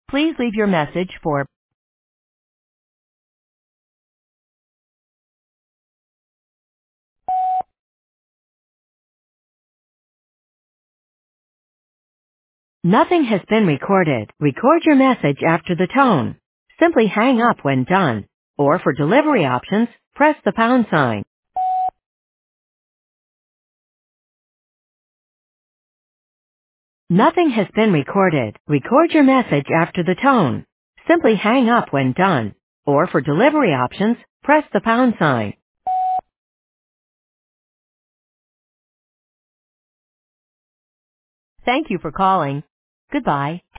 Please leave your message for Nothing has been recorded. Record your message after the tone. Simply hang up when done. Or for delivery options, press the pound sign. Nothing has been recorded. Record your message after the tone. Simply hang up when done. Or for delivery options, press the pound sign. Thank you for calling. Goodbye.